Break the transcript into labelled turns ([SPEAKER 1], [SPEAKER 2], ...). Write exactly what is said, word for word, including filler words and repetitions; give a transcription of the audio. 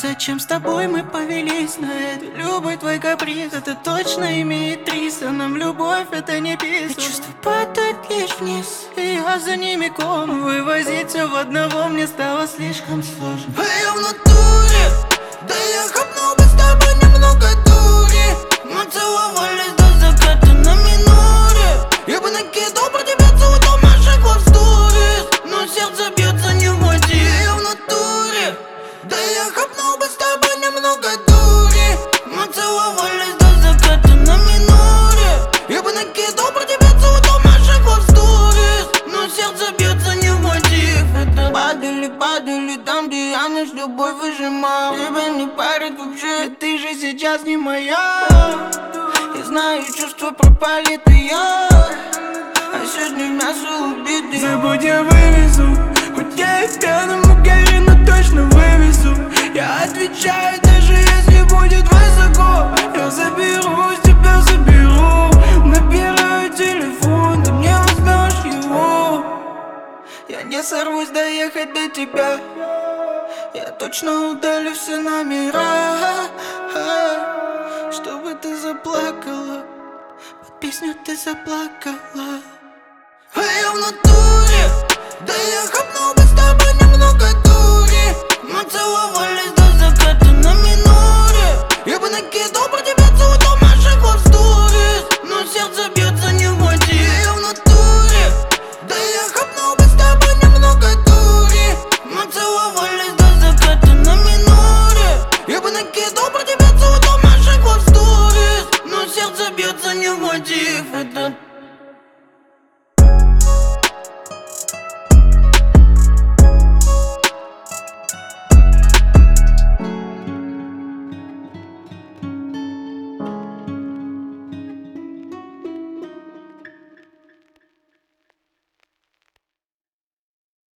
[SPEAKER 1] зачем с тобой мы повелись на это? Любой твой каприз, это точно имеет триста. Нам любовь это не писано. Чувства падают лишь вниз, и я за ними ком. Вывозить все в одного мне стало слишком сложно.
[SPEAKER 2] А я в натуре, да я хапнул бы с тобой немного дури. Мы целовались до заката на миноре. Я бы накидал про тебя целый дом наших лав сторис, но сердце бьется не в мой день. Я в натуре, да я хапнул бы с тобой немного дури. Мы целовались до заката на миноре. Я бы накидал про тебя целый дом наших лав сторис, но сердце бьется не в мой день. Падали, падали там, где я наш любовь выжимал. Тебя не парит вообще, ты же сейчас не моя. Я знаю, чувства пропали, ты я. А сегодня мясо убитый.
[SPEAKER 1] Забудь, я вывезу, хоть я и пьяным угорю, но точно вывезу. Я отвечаю, даже если будет высоко. Я заберу, тебя заберу. Набираю телефон, ты мне возьмешь его. Я не сорвусь доехать до тебя. Я точно удалю все номера, чтобы ты заплакала. Под песню ты заплакала.
[SPEAKER 2] А я в натуре, да я хапнул бы с тобой немного дури. Мы целовались до заката на миноре. Я бы накидал про тебя целый дом наших лав сторис, но сердце бьется не в мой день. Я в натуре, да я хапнул бы с тобой немного дури. Мы целовались до заката на миноре. Я бы накидал про тебя целый дом наших лав сторис, но сердце бьется не в мой день.